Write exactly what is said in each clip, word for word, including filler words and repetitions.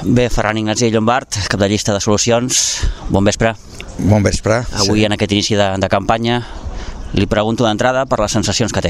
Bé, Ferran Ignasi Llombart, cap de llista de Solucions, bon vespre. Bon vespre. Avui, sí. En aquest inici de, de campanya, li pregunto d'entrada per les sensacions que té.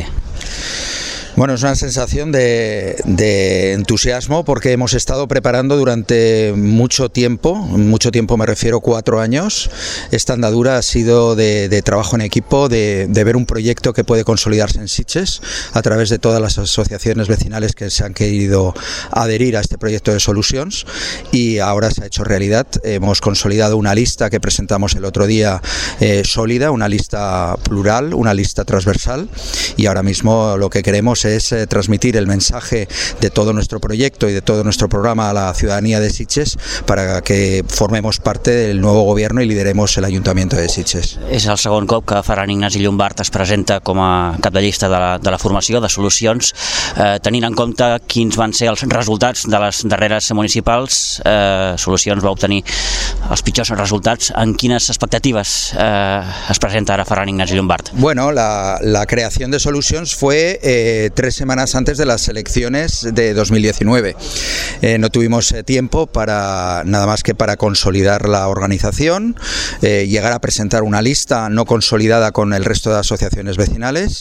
Bueno, es una sensación de, de entusiasmo porque hemos estado preparando durante mucho tiempo, mucho tiempo me refiero cuatro años. Esta andadura ha sido de, de trabajo en equipo, de, de ver un proyecto que puede consolidarse en Sitges a través de todas las asociaciones vecinales que se han querido adherir a este proyecto de Solucions, y ahora se ha hecho realidad. Hemos consolidado una lista que presentamos el otro día eh, sólida, una lista plural, una lista transversal, y ahora mismo lo que queremos es es eh, transmitir el mensaje de todo nuestro proyecto y de todo nuestro programa a la ciudadanía de Sitges para que formemos parte del nuevo gobierno y lideremos el Ayuntamiento de Sitges. És el segon cop que Ferran Ignasi Llombart es presenta com a cap de llista de la, de la formació de Solucions. Eh, tenint en compte quins van ser els resultats de les darreres municipals, eh, Solucions va obtenir els pitjors resultats. En quines expectatives eh, es presenta ara Ferran Ignasi Llombart? Bueno, la, la creación de Solucions fue eh, tres semanas antes de las elecciones de dos mil diecinueve. Eh, no tuvimos eh, tiempo para nada más que para consolidar la organización, eh, llegar a presentar una lista no consolidada con el resto de asociaciones vecinales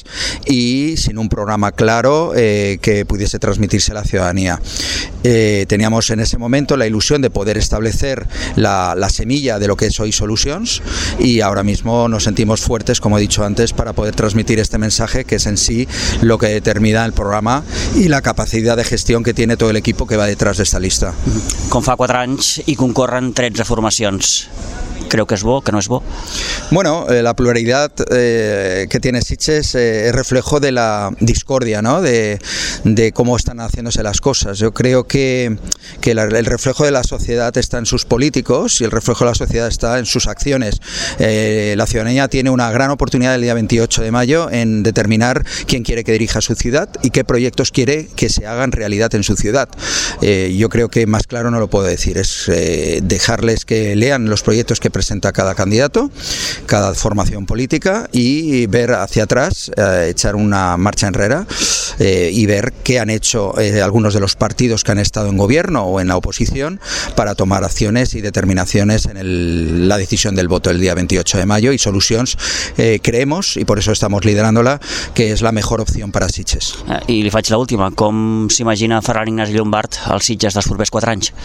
y sin un programa claro eh, que pudiese transmitirse a la ciudadanía. Eh, teníamos en ese momento la ilusión de poder establecer la, la semilla de lo que es hoy Solucions, y ahora mismo nos sentimos fuertes, como he dicho antes, para poder transmitir este mensaje, que es en sí lo que determina el programa y la capacidad de gestión que tiene todo el equipo que va detrás de esta lista. Com fa quatre anys i concorren tretze formacions. ¿Creo que es bo, que no es bo? Bueno, eh, la pluralidad eh, que tiene Sitges eh, es reflejo de la discordia, ¿no? De, de cómo están haciéndose las cosas. Yo creo que, que la, el reflejo de la sociedad está en sus políticos y el reflejo de la sociedad está en sus acciones. Eh, la ciudadanía tiene una gran oportunidad el día veintiocho de mayo en determinar quién quiere que dirija su ciudad y qué proyectos quiere que se hagan realidad en su ciudad. Eh, yo creo que más claro no lo puedo decir. Es eh, dejarles que lean los proyectos que presenta cada candidato, cada formación política, y ver hacia atrás, eh, echar una marcha enrere eh, y ver qué han hecho eh, algunos de los partidos que han estado en gobierno o en la oposición para tomar acciones y determinaciones en el, la decisión del voto el día veintiocho de mayo. Y Solucions eh, creemos, y por eso estamos liderándola, que es la mejor opción para Sitges. I li faig l'última. Com s'imagina Ferran Ignasi Llombart als Sitges dels propers quatre anys?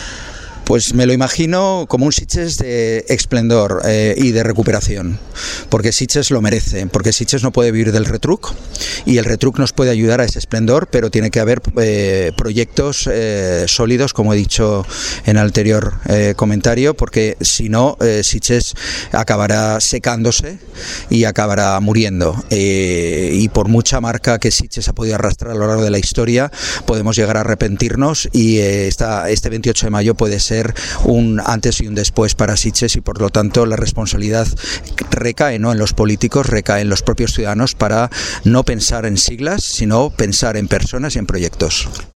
Pues me lo imagino como un Sitges de esplendor eh, y de recuperación, porque Sitges lo merece, porque Sitges no puede vivir del retruc, y el retruc nos puede ayudar a ese esplendor, pero tiene que haber eh, proyectos eh, sólidos, como he dicho en el anterior eh, comentario, porque si no, eh, Sitges acabará secándose y acabará muriendo, eh, y por mucha marca que Sitges ha podido arrastrar a lo largo de la historia, podemos llegar a arrepentirnos, y eh, esta, este veintiocho de mayo puede ser un antes y un después para Sitges, y por lo tanto la responsabilidad recae no en los políticos, recae en los propios ciudadanos, para no pensar en siglas, sino pensar en personas y en proyectos.